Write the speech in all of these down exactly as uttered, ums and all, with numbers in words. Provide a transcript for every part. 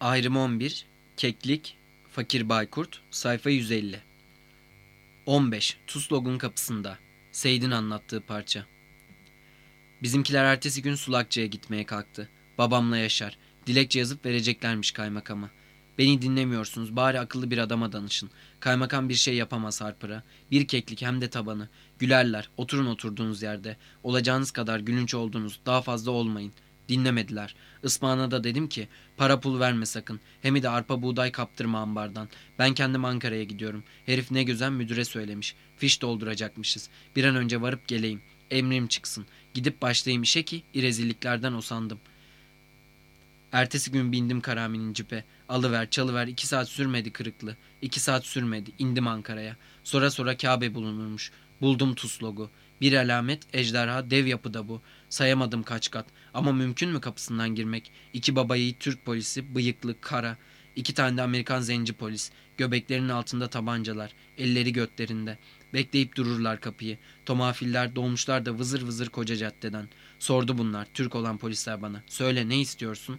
Ayrım on bir, Keklik, Fakir Baykurt, sayfa yüz elli. on beş. Tuslog'un kapısında. Seyit'in anlattığı parça. Bizimkiler ertesi gün Sulakçı'ya gitmeye kalktı. Babamla Yaşar. Dilekçe yazıp vereceklermiş kaymakama. Beni dinlemiyorsunuz, bari akıllı bir adama danışın. Kaymakam bir şey yapamaz Harper'a. Bir keklik hem de tabanı. Gülerler, oturun oturduğunuz yerde. Olacağınız kadar gülünç oldunuz, daha fazla olmayın. Dinlemediler. Ispağına da dedim ki, para pul verme sakın. Hem de arpa buğday kaptırma ambardan. Ben kendim Ankara'ya gidiyorum. Herif ne güzel müdüre söylemiş. Fiş dolduracakmışız. Bir an önce varıp geleyim. Emrim çıksın. Gidip başlayayım işe ki irezilliklerden usandım. Ertesi gün bindim Karami'nin cipe. Alıver çalıver iki saat sürmedi kırıklı. İki saat sürmedi. İndim Ankara'ya. Sonra sonra Kabe bulunurmuş. Buldum Tuslog'u. Bir alamet ejderha dev yapıda bu. Sayamadım kaç kat. Ama mümkün mü kapısından girmek? İki baba yiğit Türk polisi, bıyıklı, kara. İki tane de Amerikan zenci polis. Göbeklerinin altında tabancalar. Elleri götlerinde. Bekleyip dururlar kapıyı. Tomafiller dolmuşlar da vızır vızır koca caddeden. Sordu bunlar, Türk olan polisler bana. Söyle, ne istiyorsun?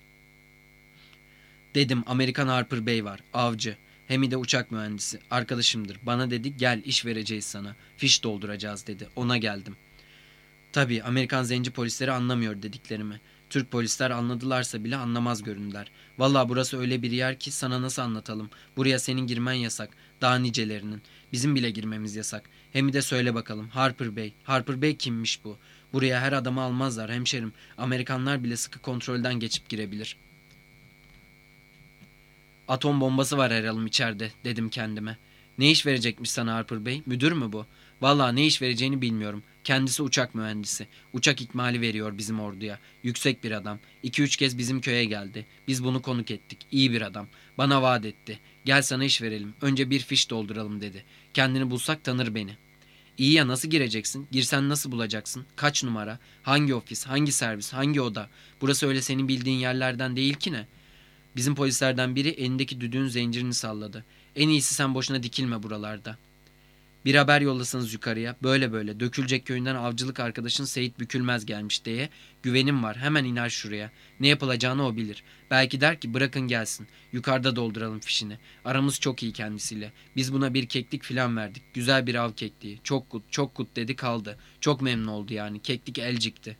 Dedim, Amerikan Harper Bey var, avcı. Hem de uçak mühendisi. Arkadaşımdır. Bana dedi, gel iş vereceğiz sana. Fiş dolduracağız dedi. Ona geldim. Tabii Amerikan zenci polisleri anlamıyor dediklerimi. Türk polisler anladılarsa bile anlamaz göründüler. Vallahi burası öyle bir yer ki sana nasıl anlatalım. Buraya senin girmen yasak. Daha nicelerinin. Bizim bile girmemiz yasak. Hem de söyle bakalım, Harper Bey. Harper Bey kimmiş bu? Buraya her adamı almazlar hemşerim. Amerikanlar bile sıkı kontrolden geçip girebilir. Atom bombası var herhalde içeride, dedim kendime. Ne iş verecekmiş sana Harper Bey? Müdür mü bu? Vallahi ne iş vereceğini bilmiyorum. Kendisi uçak mühendisi. Uçak ikmali veriyor bizim orduya. Yüksek bir adam. İki üç kez bizim köye geldi. Biz bunu konuk ettik. İyi bir adam. Bana vaat etti. Gel sana iş verelim. Önce bir fiş dolduralım dedi. Kendini bulsak tanır beni. İyi ya, nasıl gireceksin? Girsen nasıl bulacaksın? Kaç numara? Hangi ofis? Hangi servis? Hangi oda? Burası öyle senin bildiğin yerlerden değil ki ne? Bizim polislerden biri elindeki düdüğün zincirini salladı. En iyisi sen boşuna dikilme buralarda. Bir haber yollasanız yukarıya, böyle böyle Dökülecek köyünden avcılık arkadaşın Seyit Bükülmez gelmiş diye. Güvenim var, hemen iner şuraya. Ne yapılacağını o bilir. Belki der ki bırakın gelsin. Yukarıda dolduralım fişini. Aramız çok iyi kendisiyle. Biz buna bir keklik filan verdik. Güzel bir av kekliği. Çok kut çok kut dedi kaldı. Çok memnun oldu yani. Keklik elcikti.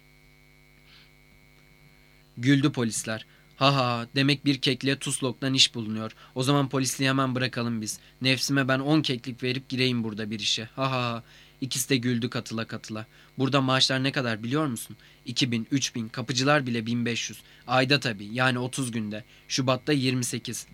Güldü polisler. Ha ha, demek bir kekliğe Tuslok'tan iş bulunuyor. O zaman polisliği hemen bırakalım biz. Nefsime ben on keklik verip gireyim burada bir işe. Ha ha ha. İkisi de güldü katıla katıla. Burada maaşlar ne kadar biliyor musun? İki bin, üç bin, kapıcılar bile bin beş yüz. Ayda tabii, yani otuz günde. Şubat'ta yirmi sekiz.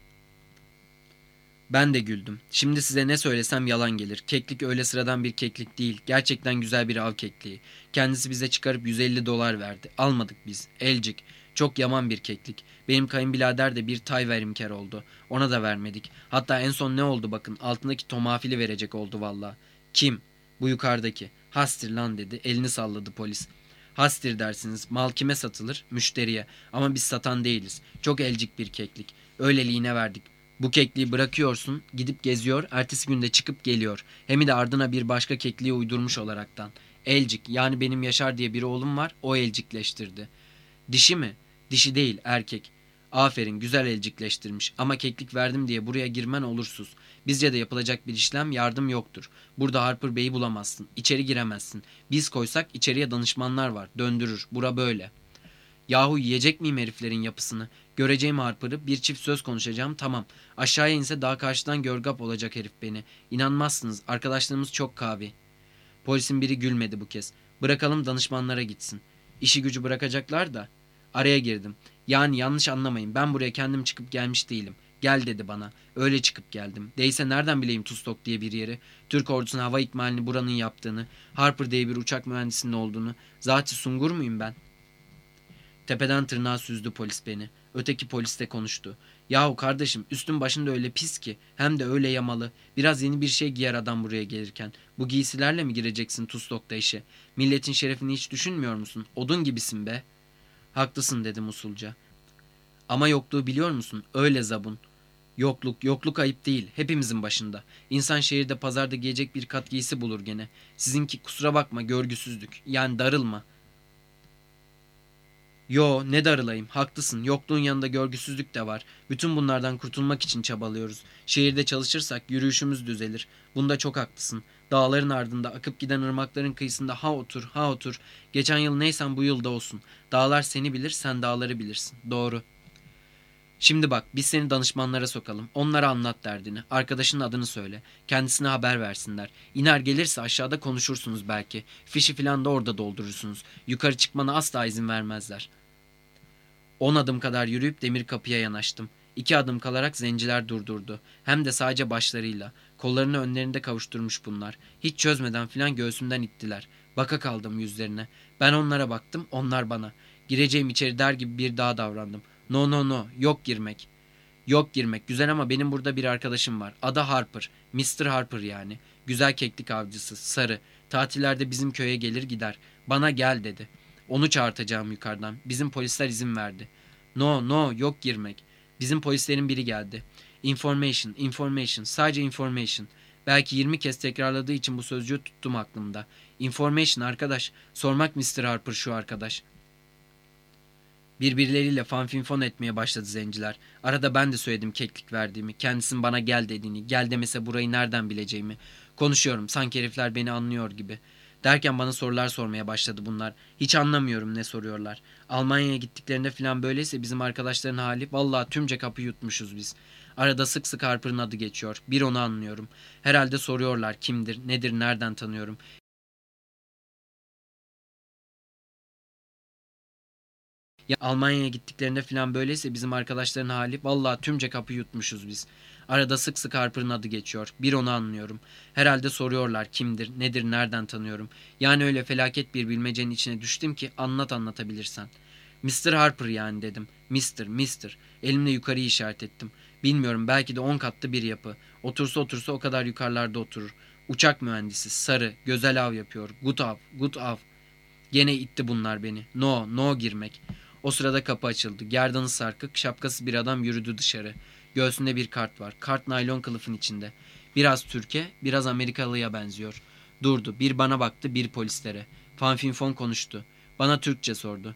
Ben de güldüm. Şimdi size ne söylesem yalan gelir. Keklik öyle sıradan bir keklik değil. Gerçekten güzel bir av kekliği. Kendisi bize çıkarıp yüz elli dolar verdi. Almadık biz. Elcik. Çok yaman bir keklik. Benim kayınbirader de bir tay verimker oldu. Ona da vermedik. Hatta en son ne oldu bakın. Altındaki tomafili verecek oldu valla. Kim? Bu yukarıdaki. Hastir lan dedi. Elini salladı polis. Hastir dersiniz. Mal kime satılır? Müşteriye. Ama biz satan değiliz. Çok elcik bir keklik. Öyleliğine verdik. Bu kekliği bırakıyorsun, gidip geziyor, ertesi günde çıkıp geliyor. Hem de ardına bir başka kekliği uydurmuş olaraktan. Elcik, yani benim Yaşar diye bir oğlum var, o elcikleştirdi. Dişi mi? Dişi değil, erkek. Aferin, güzel elcikleştirmiş ama keklik verdim diye buraya girmen olursuz. Bizce de yapılacak bir işlem, yardım yoktur. Burada Harper Bey'i bulamazsın, içeri giremezsin. Biz koysak içeriye danışmanlar var, döndürür, bura böyle. Yahu yiyecek miyim heriflerin yapısını? Göreceğim Harper'ı, bir çift söz konuşacağım, tamam. Aşağıya inse daha karşıdan görgap olacak herif beni. İnanmazsınız, arkadaşlarımız çok kavi. Polisin biri gülmedi bu kez. Bırakalım danışmanlara gitsin. İşi gücü bırakacaklar da. Araya girdim. Yani yanlış anlamayın, ben buraya kendim çıkıp gelmiş değilim. Gel dedi bana. Öyle çıkıp geldim. Değilse nereden bileyim Tustok diye bir yeri. Türk ordusunun hava ikmalini buranın yaptığını. Harper diye bir uçak mühendisinin olduğunu. Zati sungur muyum ben? Tepeden tırnağa süzdü polis beni. Öteki polis de konuştu. Yahu kardeşim, üstün başın da öyle pis ki. Hem de öyle yamalı. Biraz yeni bir şey giyer adam buraya gelirken. Bu giysilerle mi gireceksin Tustok'ta işe? Milletin şerefini hiç düşünmüyor musun? Odun gibisin be. Haklısın dedim usulca. Ama yokluğu biliyor musun? Öyle zabun. Yokluk, yokluk ayıp değil. Hepimizin başında. İnsan şehirde pazarda giyecek bir kat giysi bulur gene. Sizinki kusura bakma görgüsüzlük. Yani darılma. Yo, ne darılayım, haklısın, yokluğun yanında görgüsüzlük de var. Bütün bunlardan kurtulmak için çabalıyoruz. Şehirde çalışırsak yürüyüşümüz düzelir. Bunda çok haklısın. Dağların ardında akıp giden ırmakların kıyısında ha otur ha otur. Geçen yıl neysen bu yılda olsun. Dağlar seni bilir, sen dağları bilirsin. Doğru. Şimdi bak, biz seni danışmanlara sokalım. Onlara anlat derdini. Arkadaşının adını söyle. Kendisine haber versinler. İner gelirse aşağıda konuşursunuz belki. Fişi filan da orada doldurursunuz. Yukarı çıkmana asla izin vermezler. On adım kadar yürüyüp demir kapıya yanaştım. İki adım kalarak zenciler durdurdu. Hem de sadece başlarıyla. Kollarını önlerinde kavuşturmuş bunlar. Hiç çözmeden filan göğsümden ittiler. Baka kaldım yüzlerine. Ben onlara baktım, onlar bana. Gireceğim içeri der gibi bir daha davrandım. No no no, yok girmek. Yok girmek. Güzel ama benim burada bir arkadaşım var. Adı Harper. mister Harper yani. Güzel keklik avcısı. Sarı. Tatillerde bizim köye gelir gider. Bana gel dedi. Onu çağırtacağım yukarıdan. Bizim polisler izin verdi. No no, yok girmek. Bizim polislerin biri geldi. Information, information, sadece information. Belki yirmi kez tekrarladığı için bu sözcüğü tuttum aklımda. Information arkadaş. Sormak mister Harper şu arkadaş. Birbirleriyle fanfinfon etmeye başladı zenciler. Arada ben de söyledim keklik verdiğimi. Kendisinin bana gel dediğini. Gel demese burayı nereden bileceğimi. Konuşuyorum, sanki herifler beni anlıyor gibi. Derken bana sorular sormaya başladı bunlar. Hiç anlamıyorum ne soruyorlar. Almanya'ya gittiklerinde falan böyleyse bizim arkadaşların hali, vallahi tümce kapı yutmuşuz biz. Arada sık sık Harper'ın adı geçiyor. Bir onu anlıyorum. Herhalde soruyorlar kimdir, nedir, nereden tanıyorum. Ya Almanya'ya gittiklerinde falan böyleyse bizim arkadaşların hali, vallahi tümce kapı yutmuşuz biz. Arada sık sık Harper'ın adı geçiyor. Bir onu anlıyorum. Herhalde soruyorlar kimdir, nedir, nereden tanıyorum. Yani öyle felaket bir bilmecenin içine düştüm ki anlat anlatabilirsen. mister Harper yani dedim. Mister, Mister. Elimle yukarıyı işaret ettim. Bilmiyorum, belki de on katlı bir yapı. Otursa otursa o kadar yukarılarda oturur. Uçak mühendisi, sarı, gözel av yapıyor. Good av, good av. Gene itti bunlar beni. No, no girmek. O sırada kapı açıldı. Gerdanı sarkık, şapkası bir adam yürüdü dışarı. Göğsünde bir kart var. Kart naylon kılıfın içinde. Biraz Türkiye, biraz Amerikalıya benziyor. Durdu. Bir bana baktı, bir polislere. Fanfinfon konuştu. Bana Türkçe sordu.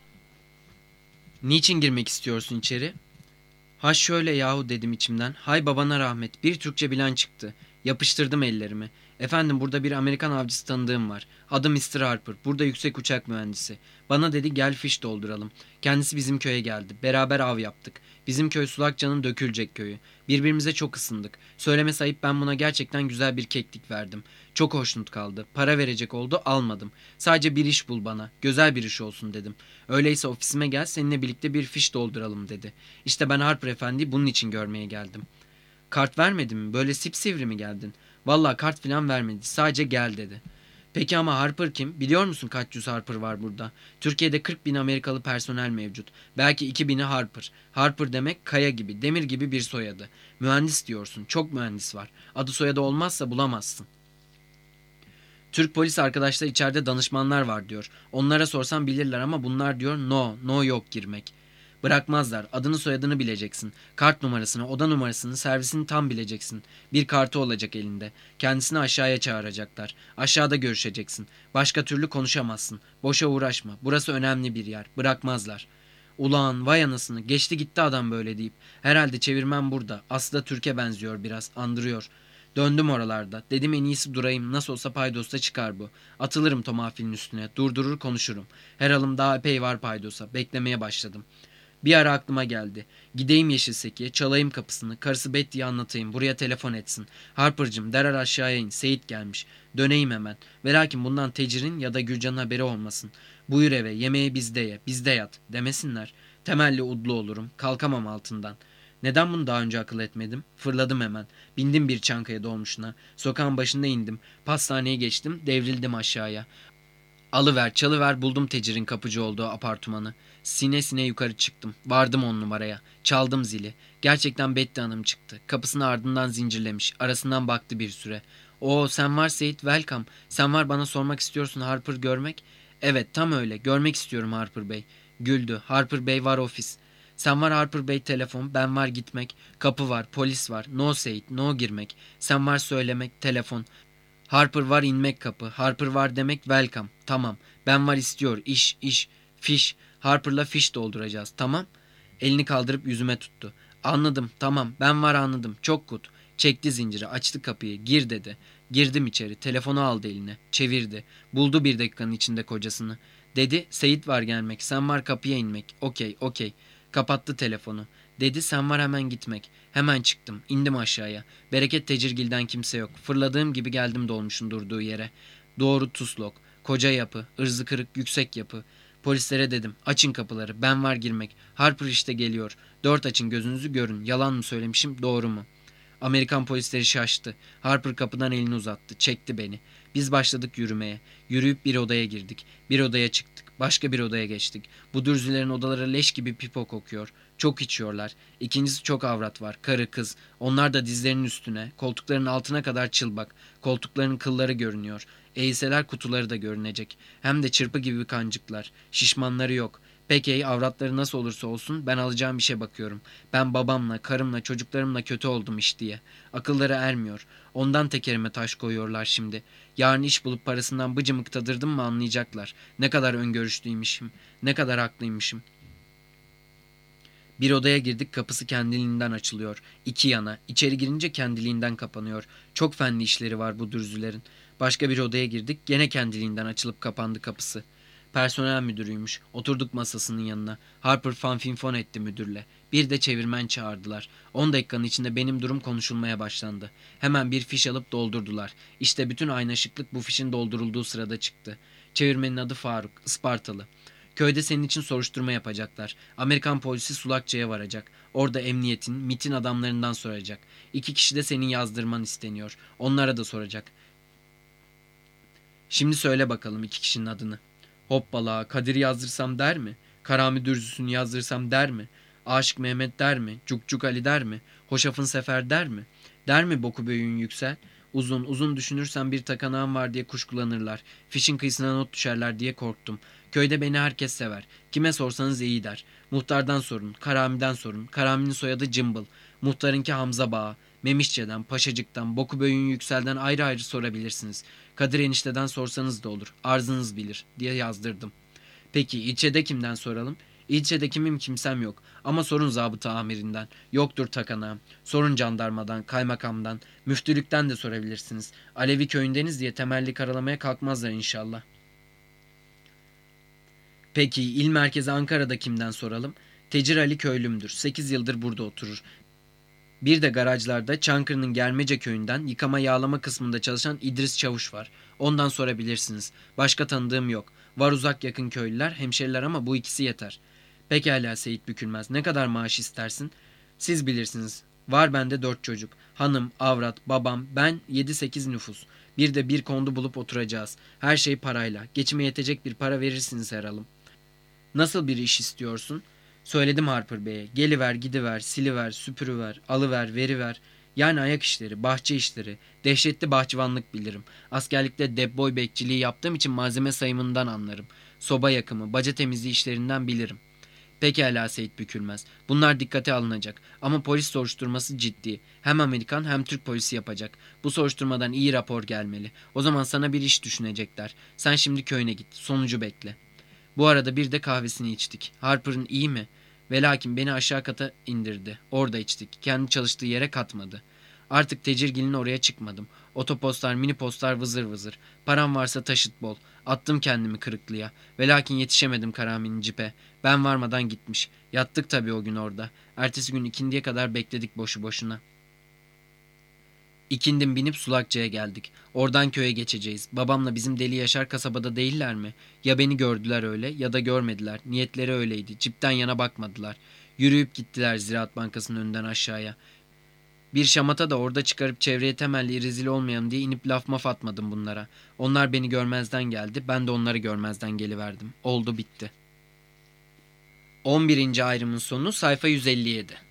Niçin girmek istiyorsun içeri? Ha şöyle yahu dedim içimden. Hay babana rahmet. Bir Türkçe bilen çıktı. Yapıştırdım ellerimi. Efendim, burada bir Amerikan avcısı tanıdığım var. Adı mister Harper. Burada yüksek uçak mühendisi. Bana dedi gel fiş dolduralım. Kendisi bizim köye geldi. Beraber av yaptık. Bizim köy Sulakça'nın dökülecek köyü. Birbirimize çok ısındık. Söylemesi ayıp, ben buna gerçekten güzel bir keklik verdim. Çok hoşnut kaldı. Para verecek oldu, almadım. Sadece bir iş bul bana. Güzel bir iş olsun dedim. Öyleyse ofisime gel, seninle birlikte bir fiş dolduralım dedi. İşte ben Harper Efendi'yi bunun için görmeye geldim. Kart vermedi mi? Böyle sipsivri mi geldin? Vallahi kart filan vermedi. Sadece gel dedi. Peki ama Harper kim? Biliyor musun kaç yüz Harper var burada? Türkiye'de kırk bin Amerikalı personel mevcut. Belki iki bini Harper. Harper demek kaya gibi, demir gibi bir soyadı. Mühendis diyorsun. Çok mühendis var. Adı soyadı olmazsa bulamazsın. Türk polis arkadaşlar içeride danışmanlar var diyor. Onlara sorsam bilirler ama bunlar diyor no, no yok girmek. Bırakmazlar. Adını soyadını bileceksin. Kart numarasını, oda numarasını, servisini tam bileceksin. Bir kartı olacak elinde. Kendisini aşağıya çağıracaklar. Aşağıda görüşeceksin. Başka türlü konuşamazsın. Boşa uğraşma. Burası önemli bir yer. Bırakmazlar. Ulan vay anasını, geçti gitti adam böyle deyip. Herhalde çevirmen burada. Aslında Türkiye benziyor biraz. Andırıyor. Döndüm oralarda. Dedim en iyisi durayım. Nasıl olsa paydosta çıkar bu. Atılırım tomafilin üstüne. Durdurur konuşurum. Her alım daha epey var paydosa. Beklemeye başladım. Bir ara aklıma geldi. Gideyim Yeşilseki'ye, çalayım kapısını. Karısı Betty'ye anlatayım. Buraya telefon etsin. Harper'cığım derhal aşağıya in. Seyit gelmiş. Döneyim hemen. Ve lakin bundan Tecir'in ya da Gülcan'ın haberi olmasın. Buyur eve, yemeği bizde ye, bizde yat demesinler. Temelli udlu olurum. Kalkamam altından. Neden bunu daha önce akıl etmedim? Fırladım hemen. Bindim bir çankaya dolmuşuna. Sokağın başında indim. Pastaneye geçtim. Devrildim aşağıya. Alıver çalıver buldum Tecir'in kapıcı olduğu apartmanı. Sine sine yukarı çıktım. Vardım on numaraya. Çaldım zili. Gerçekten Betty Hanım çıktı. Kapısını ardından zincirlemiş. Arasından baktı bir süre. Oo sen var Seyit, welcome. Sen var, bana sormak istiyorsun Harper görmek. Evet tam öyle, görmek istiyorum Harper Bey. Güldü. Harper Bey var ofis. Sen var Harper Bey telefon, ben var gitmek. Kapı var, polis var. No Seyit, no girmek. Sen var söylemek, telefon. Harper var inmek kapı. Harper var demek welcome. Tamam. Ben var istiyor. İş, iş, fiş. Harper'la fiş dolduracağız, tamam? Elini kaldırıp yüzüme tuttu. Anladım, tamam, ben var anladım, çok kut. Çekti zinciri, açtı kapıyı, gir dedi. Girdim içeri, telefonu aldı eline, çevirdi. Buldu bir dakikanın içinde kocasını. Dedi, Seyit var gelmek, sen var kapıya inmek. Okey, okey. Kapattı telefonu. Dedi, sen var hemen gitmek. Hemen çıktım, indim aşağıya. Bereket Tecirgil'den kimse yok. Fırladığım gibi geldim dolmuşun durduğu yere. Doğru Tuslok. Koca yapı, ırzı kırık, yüksek yapı. Polislere dedim, açın kapıları, ben var girmek. Harper işte geliyor. Dört açın gözünüzü görün. Yalan mı söylemişim, doğru mu? Amerikan polisleri şaştı. Harper kapıdan elini uzattı. Çekti beni. Biz başladık yürümeye. Yürüyüp bir odaya girdik. Bir odaya çıktık. Başka bir odaya geçtik. Bu dürzülerin odaları leş gibi pipo kokuyor. Çok içiyorlar. İkincisi çok avrat var. Karı kız. Onlar da dizlerinin üstüne. Koltukların altına kadar çılbak. Koltukların kılları görünüyor. Eğilseler kutuları da görünecek. Hem de çırpı gibi kancıklar. Şişmanları yok. Peki avratları nasıl olursa olsun ben alacağım işe bakıyorum. Ben babamla, karımla, çocuklarımla kötü oldum iş diye. Akılları ermiyor. Ondan tekerime taş koyuyorlar şimdi. Yarın iş bulup parasından bıcımık tadırdım mı anlayacaklar. Ne kadar öngörüşlüymüşüm. Ne kadar haklıymışım. Bir odaya girdik, kapısı kendiliğinden açılıyor. İki yana. İçeri girince kendiliğinden kapanıyor. Çok fenli işleri var bu dürzülerin. Başka bir odaya girdik. Gene kendiliğinden açılıp kapandı kapısı. Personel müdürüymüş. Oturduk masasının yanına. Harper fanfinfon etti müdürle. Bir de çevirmen çağırdılar. On dakikanın içinde benim durum konuşulmaya başlandı. Hemen bir fiş alıp doldurdular. İşte bütün aynaşıklık bu fişin doldurulduğu sırada çıktı. Çevirmenin adı Faruk, Ispartalı. Köyde senin için soruşturma yapacaklar. Amerikan polisi Sulakçı'ya varacak. Orada emniyetin, MİT'in adamlarından soracak. İki kişi de senin yazdırman isteniyor. Onlara da soracak. Şimdi söyle bakalım iki kişinin adını. Hoppala, Kadir yazdırsam der mi? Karami Dürzüsü'nü yazdırsam der mi? Aşık Mehmet der mi? Cukcuk Ali der mi? Hoşafın Sefer der mi? Der mi Boku Böğün Yüksel? Uzun uzun düşünürsen bir takanağım var diye kuşkulanırlar. Fişin kıyısına not düşerler diye korktum. Köyde beni herkes sever. Kime sorsanız iyi der. Muhtardan sorun, Karami'den sorun. Karami'nin soyadı Cımbıl. Muhtarınki Hamza Bağa. Memişçe'den, Paşacık'tan, Boku Böğün Yüksel'den ayrı ayrı sorabilirsiniz. Kadir enişteden sorsanız da olur. Arzınız bilir diye yazdırdım. Peki ilçede kimden soralım? İlçede kimim kimsem yok. Ama sorun zabıta amirinden. Yoktur takanağım. Sorun jandarmadan, kaymakamdan, müftülükten de sorabilirsiniz. Alevi köyündeniz diye temelli karalamaya kalkmazlar inşallah. Peki il merkezi Ankara'da kimden soralım? Tecir Ali köylümdür. Sekiz yıldır burada oturur. Bir de garajlarda Çankırı'nın Germece köyünden yıkama yağlama kısmında çalışan İdris Çavuş var. Ondan sorabilirsiniz. Başka tanıdığım yok. Var uzak yakın köylüler, hemşeriler ama bu ikisi yeter. Pekala Seyit Bükülmez. Ne kadar maaş istersin? Siz bilirsiniz. Var bende dört çocuk. Hanım, avrat, babam, ben yedi sekiz nüfus. Bir de bir kondu bulup oturacağız. Her şey parayla. Geçime yetecek bir para verirsiniz herhalım. Nasıl bir iş istiyorsun? Söyledim Harper Bey'e. Geliver, gidiver, siliver, süpürüver, alıver, veriver. Yani ayak işleri, bahçe işleri, dehşetli bahçıvanlık bilirim. Askerlikte depboy bekçiliği yaptığım için malzeme sayımından anlarım. Soba yakımı, baca temizliği işlerinden bilirim. Pekala Seyit Bükülmez. Bunlar dikkate alınacak. Ama polis soruşturması ciddi. Hem Amerikan hem Türk polisi yapacak. Bu soruşturmadan iyi rapor gelmeli. O zaman sana bir iş düşünecekler. Sen şimdi köyüne git. Sonucu bekle. Bu arada bir de kahvesini içtik. Harper'ın iyi mi? Velakin beni aşağı kata indirdi. Orada içtik. Kendi çalıştığı yere katmadı. Artık Tecirgil'in oraya çıkmadım. Otopostlar, mini postlar vızır vızır. Param varsa taşıt bol. Attım kendimi kırıklığa. Velakin yetişemedim Karami'nin cipe. Ben varmadan gitmiş. Yattık tabii o gün orada. Ertesi gün ikindiye kadar bekledik boşu boşuna. İkindim binip Sulakçı'ya geldik. Oradan köye geçeceğiz. Babamla bizim Deli Yaşar kasabada değiller mi? Ya beni gördüler öyle ya da görmediler. Niyetleri öyleydi. Cipten yana bakmadılar. Yürüyüp gittiler Ziraat Bankası'nın önünden aşağıya. Bir şamata da orada çıkarıp çevreye temelli rezil olmayalım diye inip laf maf atmadım bunlara. Onlar beni görmezden geldi. Ben de onları görmezden geliverdim. Oldu bitti. on birinci ayrımın sonu sayfa yüz elli yedi.